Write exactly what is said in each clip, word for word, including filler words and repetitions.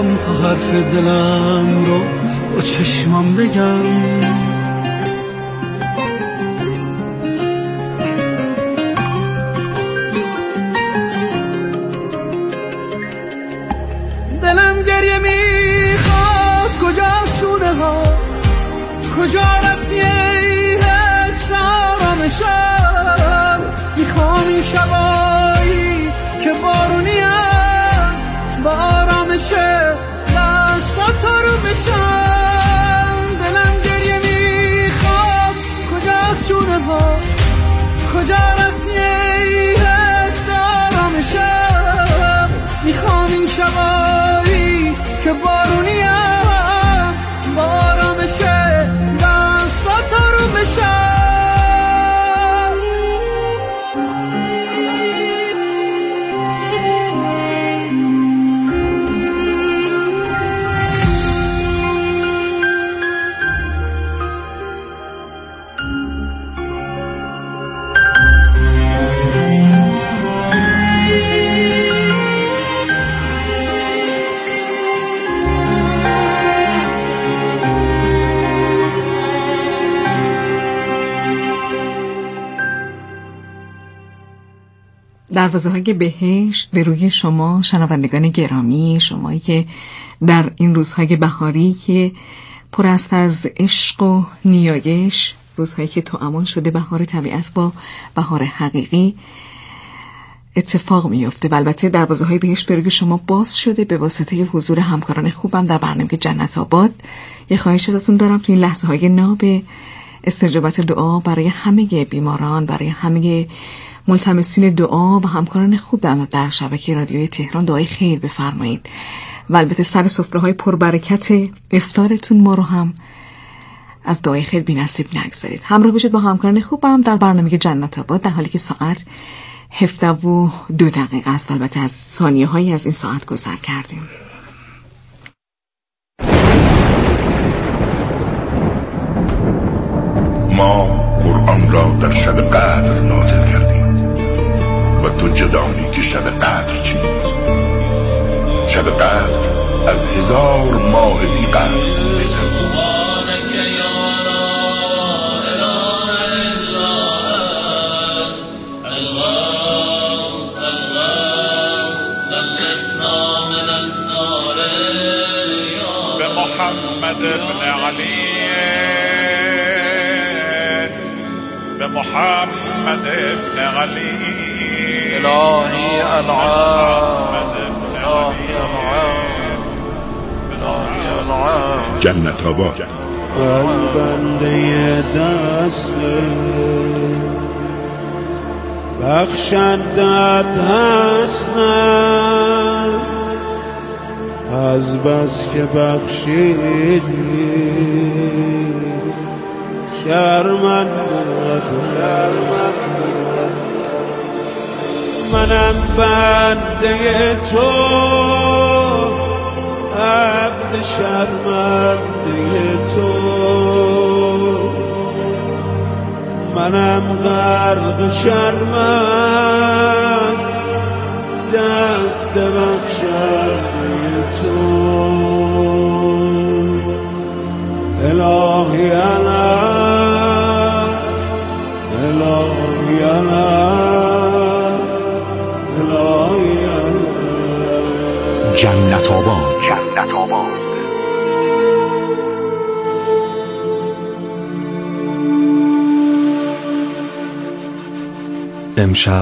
تا حرف دلم رو با چشمام بگم. دلم گریه میخواد، کجا شونه ها، کجا رفتی ای حس آرامشم. میخوام این شبایی که بارونیم با آرامش دستات رو بشم. دلم گریه میخواد، کجا شونه ها، کجا رفتی ای حس آرامشم. میخوام این شبایی که بارونیم با آرامش دستات رو بشم. دروازه‌های بهشت به روی شما شنوندگان گرامی، شمایی که در این روزهای بهاری که پر است از عشق و نیایش، روزهایی که توامان شده بهار طبیعت با بهار حقیقی اتفاق میفته و البته دروازه‌های بهشت به روی شما باز شده به واسطه حضور همکاران خوبم در برنامه جنت آباد. یه خواهش ازتون دارم تو این لحظه‌های ناب استجابت دعا برای همه بیماران، برای همه ملتمسین دعا و همکاران خوب در شبکه رادیوی تهران دعای خیر بفرمایید و البته سر سفره‌های پربرکت افطارتون ما رو هم از دعای خیر بی‌نصیب نگذارید. همراه باشید با همکاران خوبم در برنامه جنت آباد در حالی که ساعت هفده و دو دقیقه است. البته از ثانیه هایی از این ساعت گذر کردیم. ما قرآن را در شب قدر نازل کردیم و تو جدانی که شب قدر چیست. شب قدر از هزار ماه بی قدر بهتر است. به محمد ابن علی، به محمد ابن علی، الهی انعام، الهی انعام، الهی انعام. جنت آباد. من بنده دست بخشندت هستم، از بس که بخشیدی شرمندت. منم بنده تو، عبد شرمنده تو. منم غرق شرم از دست بخشنده تو. الهی الهی، الهی الهی، الهی. جنت آباد. جنت آباد. امشب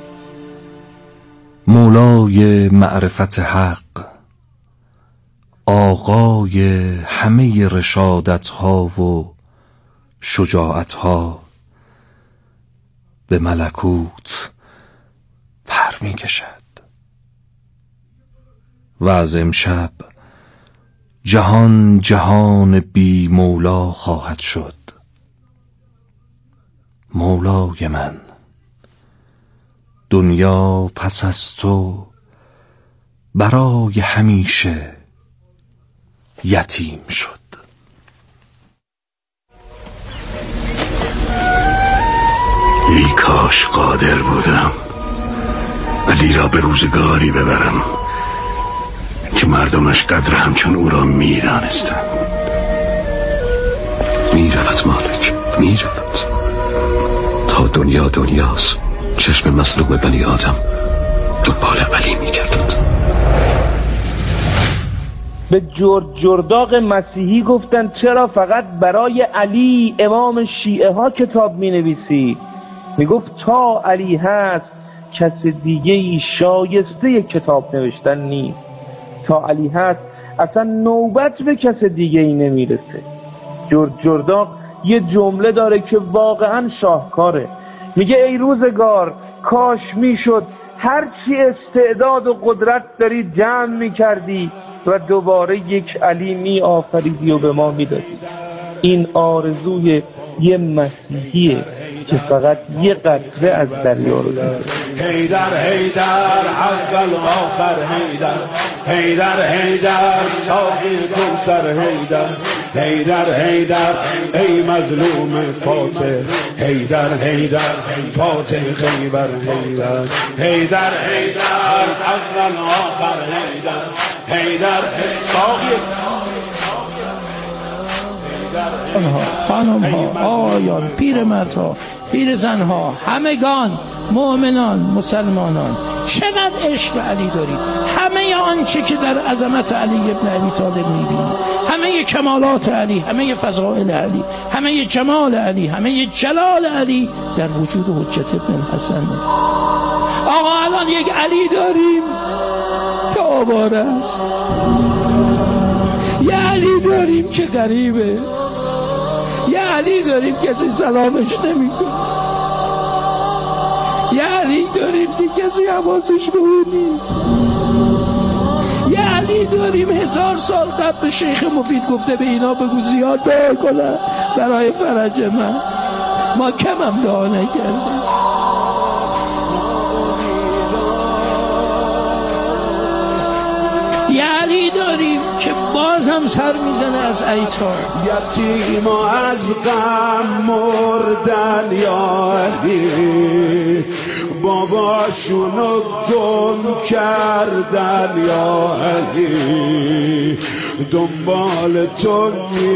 مولای معرفت حق، آقای همه رشادت ها و شجاعت ها، به ملکوت پر می کشد و از امشب جهان جهان بی مولا خواهد شد. مولای من، دنیا پس از تو برای همیشه یتیم شد. ای کاش قادر بودم علی را به روزگاری ببرم که مردمش قدر همچون او را می‌دانستند. می‌رود مالک، می‌رود تا دنیا دنیاست. چشم مظلوم بنی آدم دنبال علی می‌گردد. به جرد جرداق مسیحی گفتن چرا فقط برای علی امام شیعه ها کتاب می نویسی؟ می گفت تا علی هست کس دیگه ای شایسته کتاب نوشتن نیست. تا علی هست اصلا نوبت به کس دیگه ای نمی رسه. جرد جرداق یه جمله داره که واقعا شاهکاره. میگه ای روزگار کاش میشد هرچی استعداد و قدرت داری جمع میکردی و دوباره یک علی می آفریدی و به ما می دادی. این آرزوی یه مسیحیه که فقط یه قطره از دریا رو داره. حیدر حیدر اول آخر حیدر حیدر حیدر ساقی کوثر حیدر حیدر حیدر ای مظلوم فاتح حیدر حیدر فاتح خیبر حیدر حیدر حیدر اول آخر حیدر حیدر ساقی خانها خانم ها آقایان پیرمردها پیرزنها همگان مؤمنان مسلمانان چقدر عشق علی دارید. همه آنچه که در عظمت علی ابن ابی طالب میبینید، همه کمالات علی، همه فضائل علی، همه جمال علی، همه جلال علی در وجود حجت ابن الحسن. آقا الان یک علی داریم که آواره است، یه علی داریم که غریبه، یه علی داریم کسی سلامش نمیکنه، یه علی داریم که کسی حواسش به اون نیست، یه علی داریم هزار سال قبل شیخ مفید گفته به اینا بگو زیاد دعا کنن برای فرج من. ما کم هم دعا نکردیم. یه علی داریم که باز هم سر میزنه از ایتار. یتیم از غم مردن یا علی، باباشونو گم کردن یا علی، دنبال تو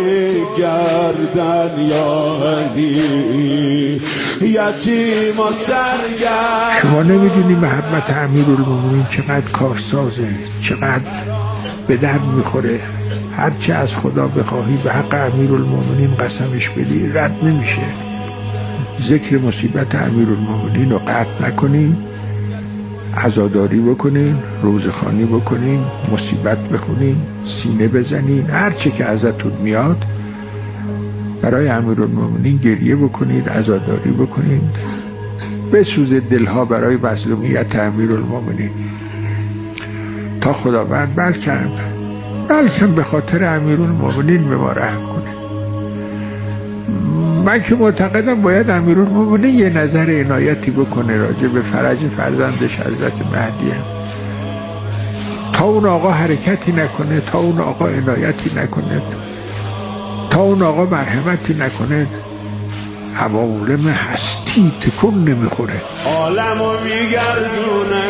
میگردن یا علی، یتیم و سرگرد. شما نمیدونی محمد امیرالمومنین چقدر کارسازه، چقدر به درد میخوره. هرچه از خدا بخواهی به حق امیرالمومنین قسمش بدی رد نمیشه. ذکر مصیبت امیرالمومنین رو قطع نکنین، عزاداری بکنین، روزخوانی بکنین، مصیبت بخونین، سینه بزنین، هرچه که ازتون میاد برای امیرالمومنین گریه بکنید، عزاداری بکنید، بسوزه دلها برای مظلومیت امیرالمومنین تا خداوند بلکم بلکم به خاطر امیرالمومنین به ما رحم کنه. من که معتقدم باید امیرالمومنین یه نظر عنایتی بکنه راجع به فرج فرزندش حضرت مهدی. تا اون آقا حرکتی نکنه، تا اون آقا عنایتی نکنه، تا اون آقا مرحمتی نکنه، عوالم هستی تکون نمیخوره. عالمو میگردونه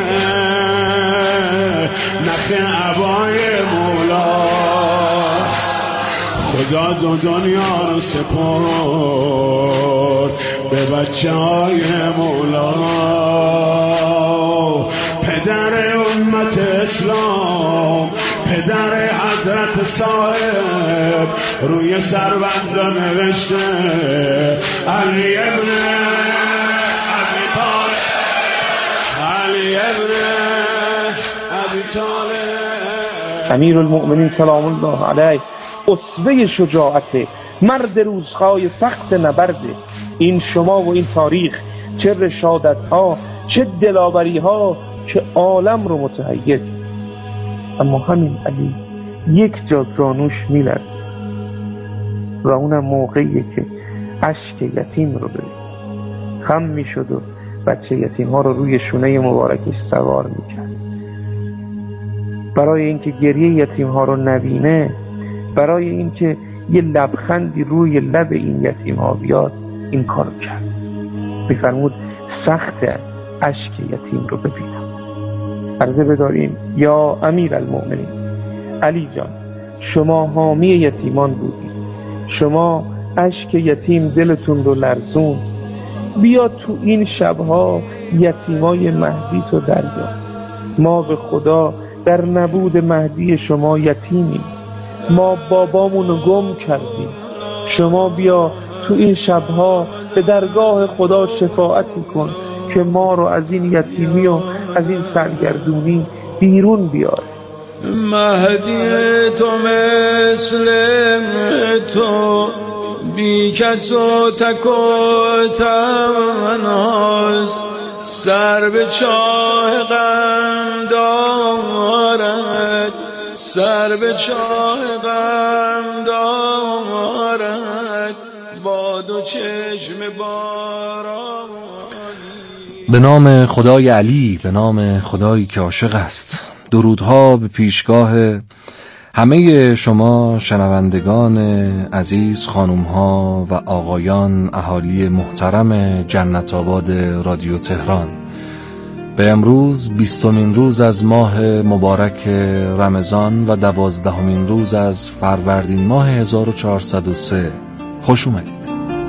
نخ عبای مولا، خدا دو دنیا رو سپرد به بچه های مولا. پدر امت اسلام، پدر حضرت صاحب، روی سربند نوشته علی ابن ابی طالب، علی ابن ابی طالب. امیرالمؤمنین سلام الله علیه اسوه شجاعت، مرد روزهای سخت نبرده. این شما و این تاریخ چه رشادت ها، چه دلاوری ها که عالم رو متحیر. اما همین علی یک جا زانوش میلرد و اونم موقعیه که اشک یتیم رو بده خم میشد و بچه یتیم ها رو روی شونه مبارکش سوار میکرد. برای اینکه گریه یتیم ها رو نبینه، برای اینکه یه لبخندی روی لب این یتیم ها بیاد، این کارو کرد. میفرمود سخت اشک یتیم رو ببینم. عرضه بداریم یا امیر المؤمنین علی جان شما حامی یتیمان بودی، شما اشک یتیم دلتون رو لرزون. بیا تو این شبها یتیمای مهدی تو دریا، ما به خدا در نبود مهدی شما یتیمیم، ما بابامونو گم کردیم. شما بیا تو این شبها به درگاه خدا شفاعتی کن که ما رو از این یتیمی و از این سرگردونی بیرون بیار. مهدی تو مثل تو بی کس و تک و تنهاست، سر به چاه غم دارد، سر به چاه غم دارد، با دو چشم باران. به نام خدای علی، به نام خدایی که عاشق است. درودها به پیشگاه همه شما شنوندگان عزیز، خانومها و آقایان، اهالی محترم جنت آباد رادیو تهران. به امروز بیستمین روز از ماه مبارک رمضان و دوازدهمین روز از فروردین ماه هزار و چهارصد و سه خوش اومدید.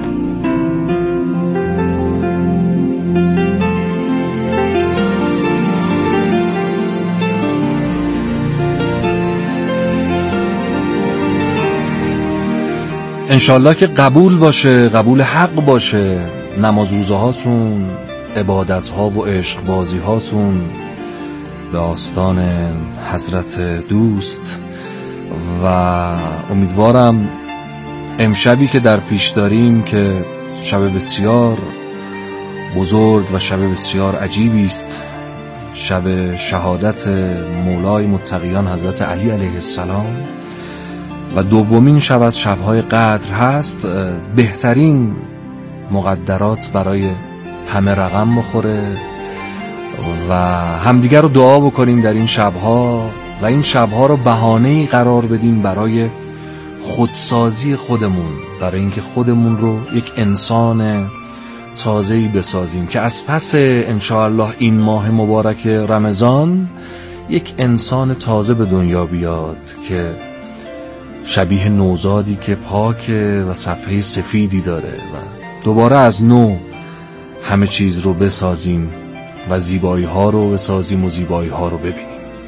انشالله که قبول باشه، قبول حق باشه. نماز روزه هاتون، عبادت ها و عشق بازی هاتون به آستان حضرت دوست. و امیدوارم امشبی که در پیش داریم که شب بسیار بزرگ و شب بسیار عجیبی است، شب شهادت مولای متقیان حضرت علی علیه السلام و دومین شب از شب‌های قدر هست، بهترین مقدرات برای همه رقم بخوره و همدیگر رو دعا بکنیم در این شب‌ها و این شب‌ها رو بهانه‌ای قرار بدیم برای خودسازی خودمون، برای اینکه خودمون رو یک انسان تازه‌ای بسازیم که از پس انشاءالله این ماه مبارک رمضان یک انسان تازه به دنیا بیاد که شبیه نوزادی که پاکه و صفحه سفیدی داره و دوباره از نو همه چیز رو بسازیم و زیبایی ها رو بسازیم و زیبایی ها رو ببینیم.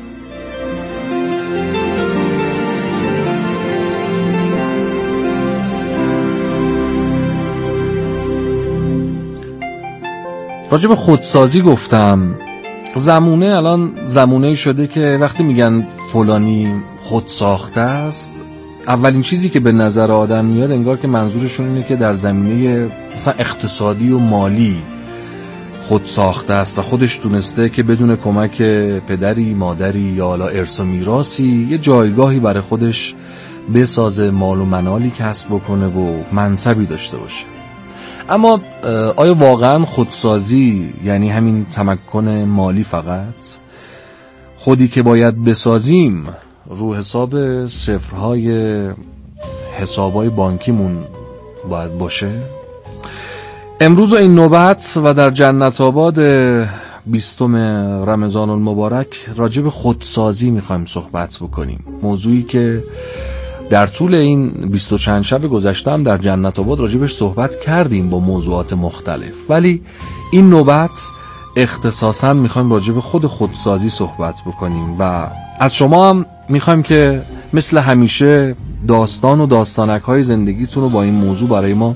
راجع به خودسازی گفتم. زمونه الان زمونه شده که وقتی میگن فلانی خود ساخته است، اولین چیزی که به نظر آدم میاد انگار که منظورشون اینه که در زمینه مثلا اقتصادی و مالی خود ساخته است و خودش تونسته که بدون کمک پدری، مادری یا حالا ارث و میراثی یه جایگاهی برای خودش بسازه، مال و منالی کسب بکنه و منصبی داشته باشه. اما آیا واقعا خودسازی یعنی همین تمکن مالی فقط؟ خودی که باید بسازیم رو حساب صفرهای حسابای بانکیمون باید باشه؟ امروز و این نوبت و در جنت آباد بیستم رمضان المبارک راجع به خودسازی میخوایم صحبت بکنیم. موضوعی که در طول این بیست و چند شب گذشته هم در جنت آباد راجبش صحبت کردیم با موضوعات مختلف، ولی این نوبت اختصاصا میخوایم راجب خود خودسازی صحبت بکنیم و از شما هم میخوایم که مثل همیشه داستان و داستانک های زندگیتون رو با این موضوع برای ما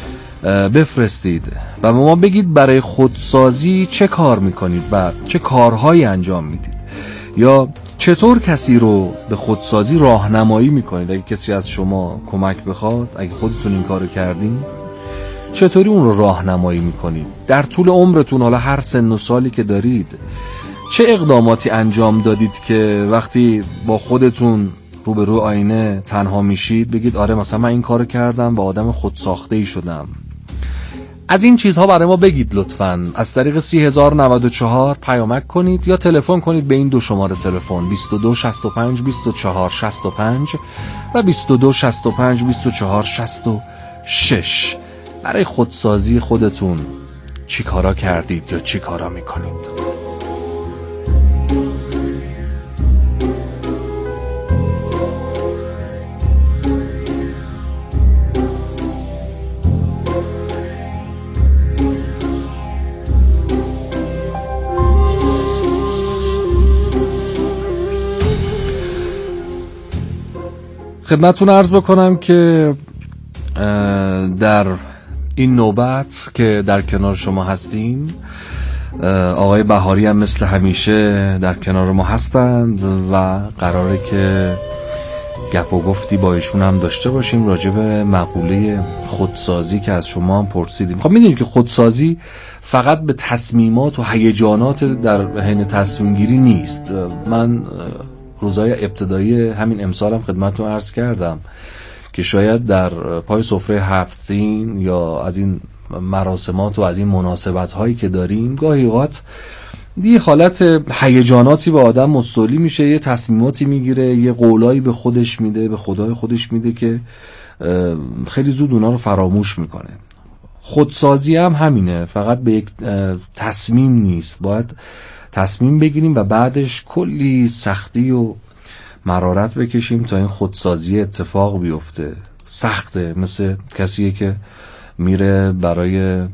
بفرستید و به ما بگید برای خودسازی چه کار میکنید و چه کارهایی انجام میدید، یا چطور کسی رو به خودسازی راهنمایی میکنید. اگه کسی از شما کمک بخواد، اگه خودتون این کارو کردین، چطوری اون رو راهنمایی میکنید؟ در طول عمرتون، حالا هر سن و سالی که دارید، چه اقداماتی انجام دادید که وقتی با خودتون روبرو آینه تنها میشید بگید آره مثلا من این کارو کردم و آدم خودساخته‌ای شدم؟ از این چیزها برای ما بگید لطفاً. از طریق سی هزار و نود و چهار پیامک کنید یا تلفن کنید به این دو شماره تلفن بیست و دو شصت و پنج بیست و چهار شصت و پنج و بیست و دو شصت و پنج بیست و چهار شصت و شش. برای خودسازی خودتون چی کارا کردید یا چی کارا میکنید؟ خدمتتون عرض بکنم که در این نوبت که در کنار شما هستیم آقای بهاری هم مثل همیشه در کنار ما هستند و قراره که گپ و گفتی با ایشون هم داشته باشیم راجع به مقوله خودسازی که از شما هم پرسیدیم. خب میدونید که خودسازی فقط به تصمیمات و هیجانات در حین تصمیم گیری نیست. من روزهای ابتدایی همین امسالم خدمتتون عرض کردم که شاید در پای سفره هفت سین یا از این مراسمات و از این مناسبت هایی که داریم گاهی اوقات یه حالت هیجاناتی به آدم مستولی میشه، یه تصمیماتی میگیره، یه قولایی به خودش میده، به خدای خودش میده که خیلی زود اونا رو فراموش میکنه. خودسازی هم همینه، فقط به یک تصمیم نیست، باید تصمیم بگیریم و بعدش کلی سختی و مرارت بکشیم تا این خودسازی اتفاق بیفته. سخته، مثل کسیه که میره برای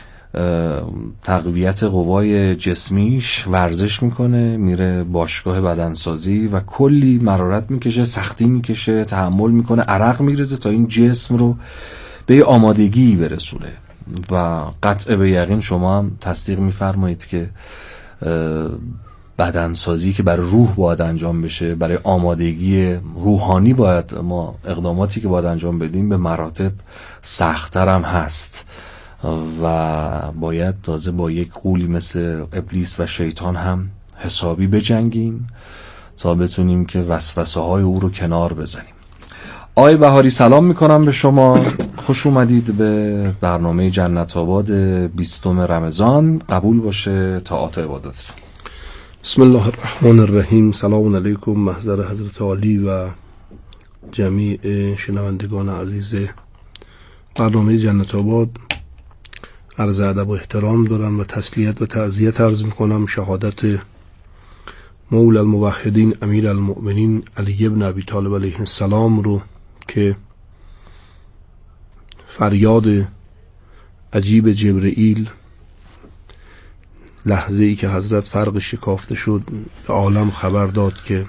تقویت قوای جسمیش ورزش میکنه، میره باشگاه بدنسازی و کلی مرارت میکشه، سختی میکشه، تحمل میکنه، عرق میریزه تا این جسم رو به آمادگی برسونه. و قطع به یقین شما هم تصدیق میفرمایید که بدنسازی که برای روح باید انجام بشه، برای آمادگی روحانی باید ما اقداماتی که باید انجام بدیم به مراتب سخت‌تر هم هست و باید تازه با یک غولی مثل ابلیس و شیطان هم حسابی بجنگیم تا بتونیم که وسوسه های او رو کنار بزنیم. آقای بهاری سلام میکنم به شما، خوش اومدید به برنامه جنت آباد بیستم رمضان. قبول باشه طاعات عبادتتون. بسم الله الرحمن الرحیم. سلام علیکم محضر حضرت عالی و جمیع شنوندگان عزیز برنامه جنت آباد. عرض ادب و احترام دارم و تسلیت و تعزیت عرض میکنم شهادت مولا الموحدین امیر المؤمنین علی ابن ابی طالب علیه السلام رو که فریاد عجیب جبرئیل لحظه ای که حضرت فرق شکافته شد به عالم خبر داد که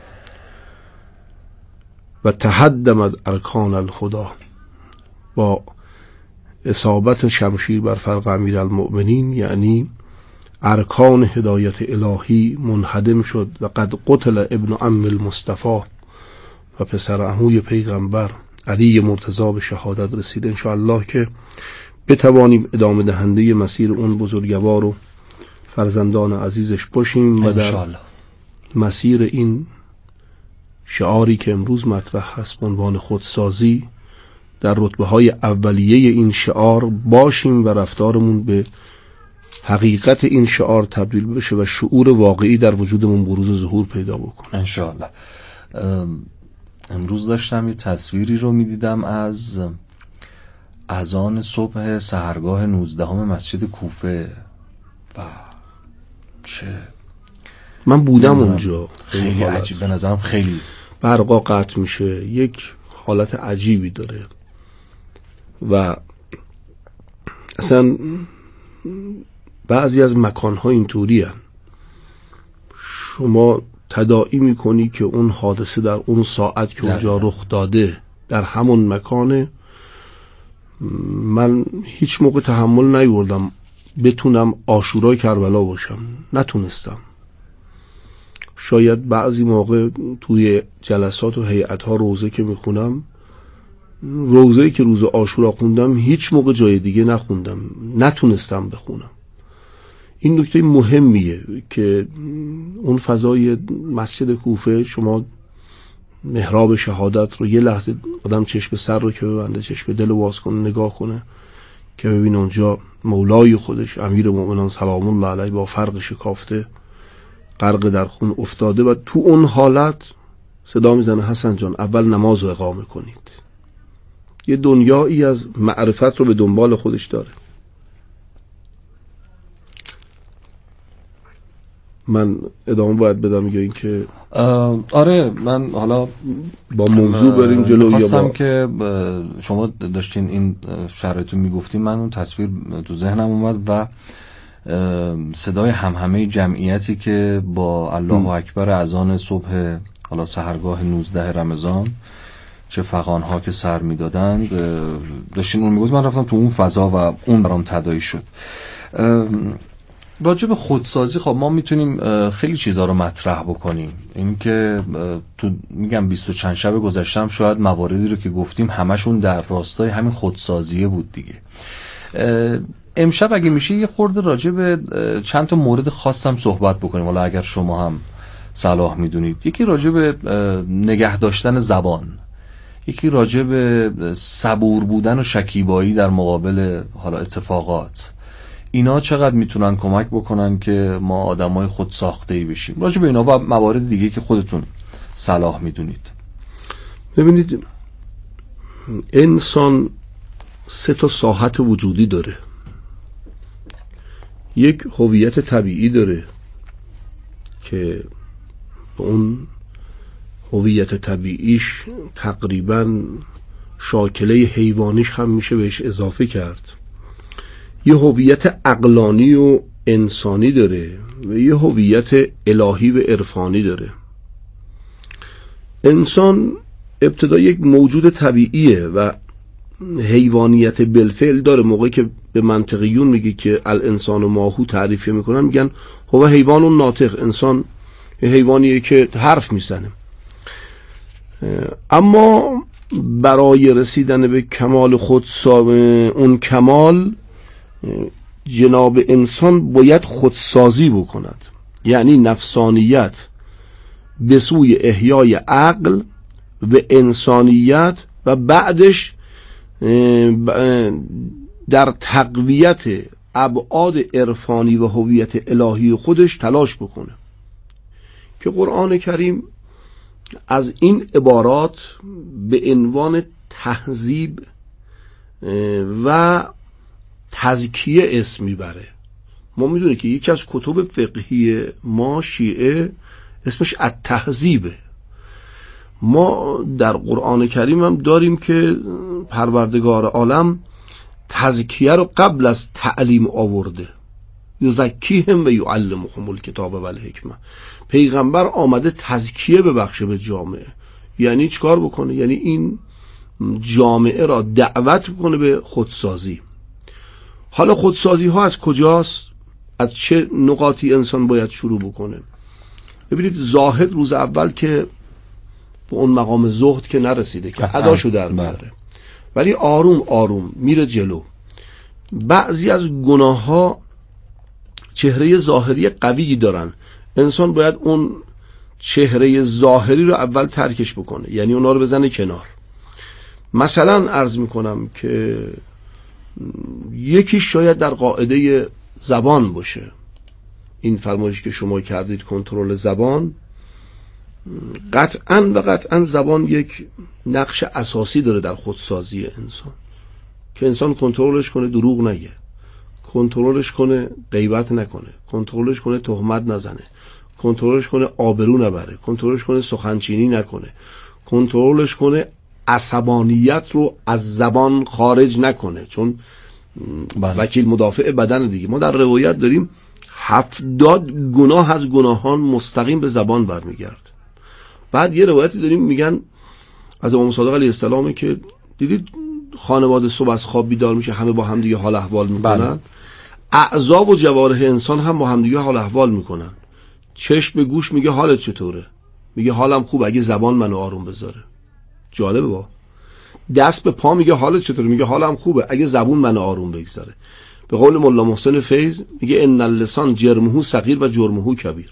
و تهدمت ارکان الخدا، با اصابت شمشیر بر فرق امیر المؤمنین یعنی ارکان هدایت الهی منهدم شد و قد قتل ابن عم المصطفى و پسر عموی پیغمبر علی مرتضی به شهادت رسید. انشاءالله که بتوانیم ادامه دهنده مسیر اون بزرگوار و فرزندان عزیزش باشیم و در مسیر این شعاری که امروز مطرح هست به عنوان خودسازی در رتبه های اولیه این شعار باشیم و رفتارمون به حقیقت این شعار تبدیل بشه و شعور واقعی در وجودمون بروز و ظهور پیدا بکنه انشاءالله. امروز داشتم یه تصویری رو میدیدم از اذان صبح سحرگاه نوزدهم مسجد کوفه و چه من بودم اونجا، خیلی عجیب، به نظرم خیلی برقا قطع میشه، یک حالت عجیبی داره و اصلا بعضی از مکان‌ها اینطوری هن. شما تداعی میکنی که اون حادثه در اون ساعت که اونجا رخ داده در همون مکانه. من هیچ موقع تحمل نیوردم بتونم عاشورای کربلا باشم، نتونستم. شاید بعضی موقع توی جلسات و هیئت‌ها روزه که میخونم، روزه‌ای که روز عاشورا خوندم هیچ موقع جای دیگه نخوندم، نتونستم بخونم. این نکته مهمیه که اون فضای مسجد کوفه، شما محراب شهادت رو یه لحظه آدم چشم سر رو که ببنده، چشم دل واز کنه، نگاه کنه که ببین اونجا مولای خودش امیر مؤمنان سلام الله علیه با فرق شکافته غرق در خون افتاده و تو اون حالت صدا میزنه حسن جان اول نماز رو اقامه کنید. یه دنیایی از معرفت رو به دنبال خودش داره. من ادامه باید بدم یا این که آره من حالا با موضوع بریم جلو یا خواستم با... که شما داشتین این شرایط رو میگفتین، من اون تصویر تو ذهنم اومد و صدای همهمه جمعیتی که با الله اکبر اذان صبح حالا سحرگاه نوزده رمضان چه فغان‌ها که سر میدادند داشتیم اون میگوز، من رفتم تو اون فضا و اون برام تداعی شد. راجع به خودسازی خب ما میتونیم خیلی چیزها رو مطرح بکنیم. این که تو میگم بیست و چند شب گذشتم شاید مواردی رو که گفتیم همشون در راستای همین خودسازیه بود دیگه. امشب اگه میشه یه خورده راجع به چند تا مورد خاصم صحبت بکنیم، حالا اگر شما هم صلاح میدونید. یکی راجع به نگه داشتن زبان، یکی راجع به صبور بودن و شکیبایی در مقابل حالا اتفاقات. اینا چقدر میتونن کمک بکنن که ما آدمای خود ساخته‌ای بشیم؟ راجع به اینا و موارد دیگه که خودتون صلاح میدونید. ببینید، انسان سه تا ساحت وجودی داره. یک هویت طبیعی داره که اون هویت طبیعیش تقریباً شاکله حیوانیش هم میشه بهش اضافه کرد. یه هویت عقلانی و انسانی داره و یه هویت الهی و عرفانی داره. انسان ابتدا یک موجود طبیعیه و حیوانیت بالفعل داره. موقعی که به منطقیون میگه که الانسان و ماهو تعریف میکنن، میگن هو حیوان و ناطق، انسان حیوانیه که حرف میزنه. اما برای رسیدن به کمال خود اون کمال جناب انسان باید خودسازی بکند، یعنی نفسانیت به سوی احیای عقل و انسانیت و بعدش در تقویت ابعاد عرفانی و هویت الهی خودش تلاش بکنه که قرآن کریم از این عبارات به عنوان تهذیب و تزکیه اسم میبره. ما میدونیم که یکی از کتب فقهی ما شیعه اسمش التهذیبه. ما در قرآن کریم هم داریم که پروردگار عالم تزکیه رو قبل از تعلیم آورده، یزکیهم و یعلمهم الکتاب و الحکمه. پیغمبر آمده تزکیه ببخشه به جامعه. یعنی چیکار بکنه؟ یعنی این جامعه را دعوت بکنه به خودسازی. حالا خودسازی ها از کجاست؟ از چه نقاطی انسان باید شروع بکنه؟ ببینید، زاهد روز اول که به اون مقام زهد که نرسیده که اداشو در میاره، ولی آروم آروم میره جلو. بعضی از گناه ها چهره ظاهری قوی دارن، انسان باید اون چهره ظاهری رو اول ترکش بکنه، یعنی اونا رو بزنه کنار. مثلا عرض میکنم که یکی شاید در قاعده زبان باشه. این فرمایشی که شما کردید کنترل زبان، قطعاً و قطعاً زبان یک نقش اساسی داره در خودسازی انسان، که انسان کنترلش کنه دروغ نگه، کنترلش کنه غیبت نکنه، کنترلش کنه تهمت نزنه، کنترلش کنه آبرو نبره، کنترلش کنه سخنچینی نکنه، کنترلش کنه عصبانیت رو از زبان خارج نکنه، چون بله. وکیل مدافع بدن دیگه. ما در روایت داریم هفتاد گناه از گناهان مستقیم به زبان برمیگرد. بعد یه روایتی داریم میگن از امام صادق علیه السلام که دیدید خانواده صبح از خواب بیدار میشه، همه با هم دیگه حال احوال میکنن. بله. اعضا و جوارح انسان هم با هم دیگه حال احوال میکنن. چشم به گوش میگه حالت چطوره؟ میگه حالم خوب اگه زبان منو آروم بذاره. جالبه. با دست به پا میگه حالت چطوره؟ میگه حالم خوبه اگه زبون منو آروم بگذاره. به قول مولا محسن فیض میگه ان اللسان جرمه صغیر و جرمه کبیر.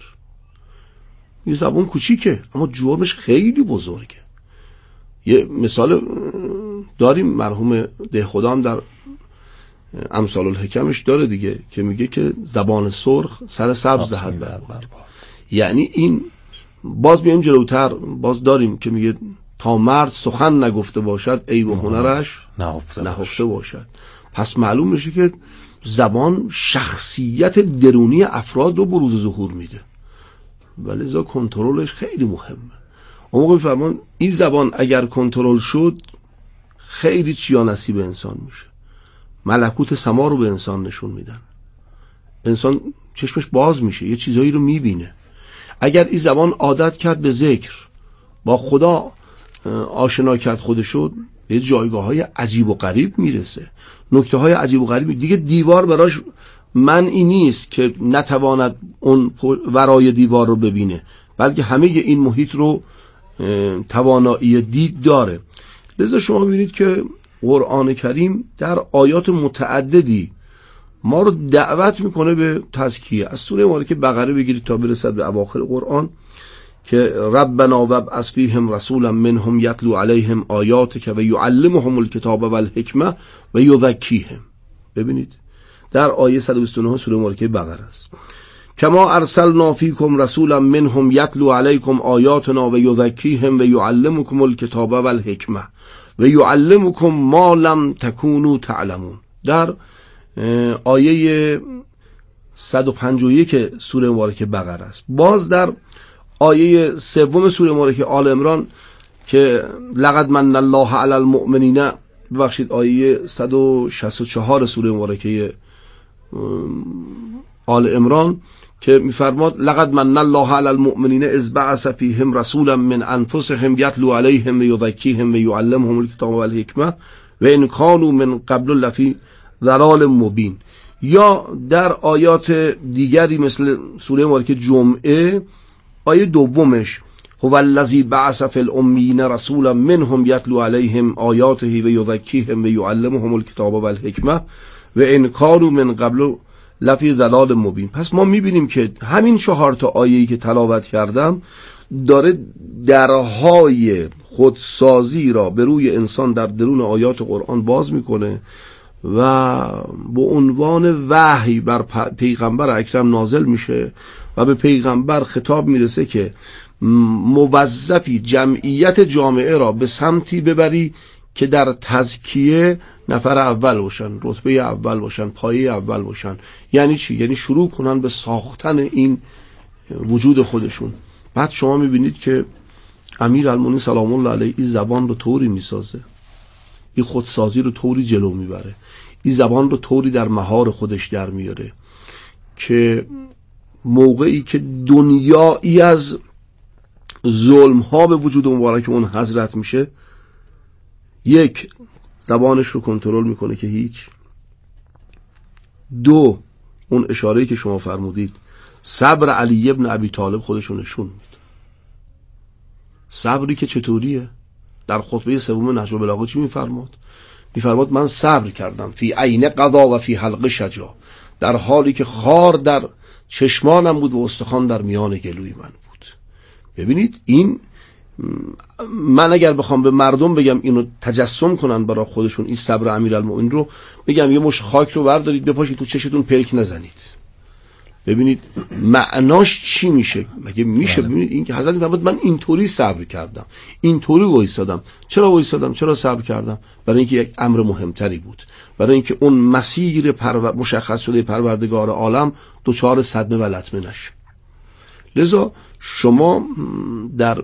یه زبون کوچیکه اما جرمش خیلی بزرگه. یه مثال داریم، مرحوم دهخدا هم در امثال الحکمش داره دیگه، که میگه که زبان سرخ سر سبز دهد بر باد. یعنی این باز میایم جلوتر، باز داریم که میگه تا مرد سخن نگفته باشد عیب و هنرش نهفته, نهفته باشد. پس معلوم میشه که زبان شخصیت درونی افراد رو بروز ظهور میده، ولی زا کنترلش خیلی مهمه. اون موقع فرمان این زبان اگر کنترل شد خیلی چیا نصیب انسان میشه. ملکوت سما رو به انسان نشون میدن، انسان چشمش باز میشه، یه چیزایی رو میبینه. اگر این زبان عادت کرد به ذکر، با خدا آشنا کرد خودشو به جایگاه های عجیب و غریب میرسه، نکته های عجیب و غریب. دیگه دیوار براش منعی نیست که نتواند اون ورای دیوار رو ببینه، بلکه همه این محیط رو توانایی دید داره. لذا شما ببینید که قرآن کریم در آیات متعددی ما رو دعوت میکنه به تزکیه. از سوره مبارکه بقره بگیرید تا برسد به اواخر قرآن که ربنا وابعث فیهم رسولا منهم یتلو علیهم آیاتک و یعلمهم الکتاب والحکمه و یزکیهم. ببینید در آیه صد و بیست و نه سوره مبارکه بقره است. کما ارسلنا فیکم رسولا منهم یتلو علیکم آیاتنا و یزکیهم و یعلمکم الکتاب والحکمه و یعلمکم ما لم تکونوا تعلمون. در آیه صد و پنجاه و یک سوره مبارکه بقره است. باز در آیه سوم سوره مبارکه آل عمران که لقد من الله علی المؤمنین، ببخشید آیه صد و شصت و چهار سوره مبارکه آل عمران که میفرماد لقد من الله علی المؤمنین اذ بعث فیهم رسولا من انفسهم یتلو علیهم و یزکیهم و یعلمهم الکتاب والحکمه و ان کانوا من قبل لفی ضلال مبین. یا در آیات دیگری مثل سوره مبارکه جمعه آیه دومش هو الذی بعث فی الامیین رسولا منهم یتلو علیهم آیاته و یزکیهم و یعلمهم الکتاب والحکمه و ان کانوا من قبل لفی ضلال مبین. پس ما میبینیم که همین چهار تا آیه‌ای که تلاوت کردم داره درهای خودسازی را به روی انسان در درون آیات قرآن باز میکنه و به عنوان وحی بر پیغمبر اکرم نازل میشه و به پیغمبر خطاب میرسه که موظفی جمعیت جامعه را به سمتی ببری که در تزکیه نفر اول باشن، رتبه اول باشن، پایه اول باشن. یعنی چی؟ یعنی شروع کنن به ساختن این وجود خودشون. بعد شما میبینید که امیر المؤمنین سلام الله علیه این زبان رو طوری میسازه، این خودسازی رو طوری جلو میبره، این زبان رو طوری در مهار خودش در میاره که موقعی که دنیایی از ظلم ها به وجود مبارک اون حضرت میشه، یک زبانش رو کنترل میکنه که هیچ. دو اون اشاره‌ای که شما فرمودید صبر علی ابن ابی طالب خودشون نشون میده. صبری که چطوریه؟ در خطبه سوم نهج البلاغه چی میفرماد؟ میفرماد من صبر کردم فی عین قضا و فی حلق شجا، در حالی که خار در چشمانم بود و استخوان در میان گلوی من بود. ببینید این، من اگر بخوام به مردم بگم اینو تجسم کنن برای خودشون این صبر امیرالمومنین رو، بگم یه مشت خاک رو بردارید بپاشید تو چشتون پلک نزنید، ببینید معناش چی میشه. مگه میشه؟ ببینید این که حضرت میفرماد من اینطوری صبر کردم، اینطوری وایسادم. چرا وایسادم؟ چرا صبر کردم؟ برای اینکه یک امر مهمتری بود، برای اینکه اون مسیر پرو... مشخص شده پروردگار عالم دوچار صدمه و لطمه نشه. لذا شما در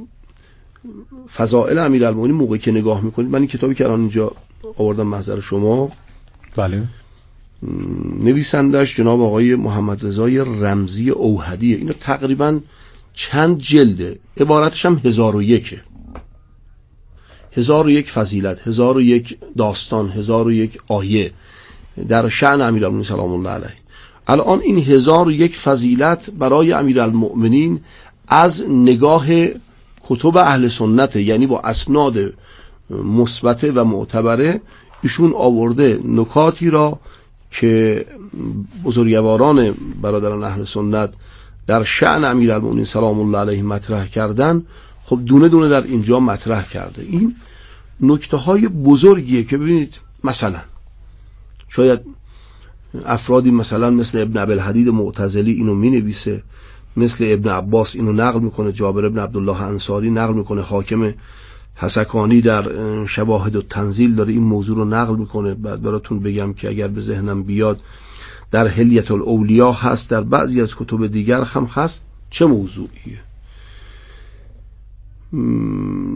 فضائل امیرالمومنین موقعی که نگاه میکنید، من این کتابی که الان اینجا آوردم محضر شما، بله، نویسندش جناب آقای محمد رضای رمزی اوحدیه. اینو تقریبا چند جلده، عبارتش هم هزار و یکه، هزار و یک فضیلت، هزار و یک داستان، هزار و یک آیه در شأن امیرالمومنین سلام الله علیه. الان این هزار و یک فضیلت برای امیرالمؤمنین از نگاه کتب اهل سنت، یعنی با اسناد مثبت و معتبره، ایشون آورده نکاتی را که بزرگواران برادران اهل سنت در شأن امیرالمؤمنین سلام الله علیه مطرح کردن، خب دونه دونه در اینجا مطرح کرده. این نکته های بزرگیه که ببینید مثلا شاید افرادی مثلا مثل ابن ابوالحدید معتزلی اینو می نویسه، مثل ابن عباس اینو نقل میکنه، جابر ابن عبدالله انصاری نقل میکنه، حاکم حسکانی در شواهد و تنزیل داره این موضوع رو نقل میکنه. بعد براتون بگم که اگر به ذهنم بیاد در حلیة الاولیا هست، در بعضی از کتب دیگر هم هست. چه موضوعیه؟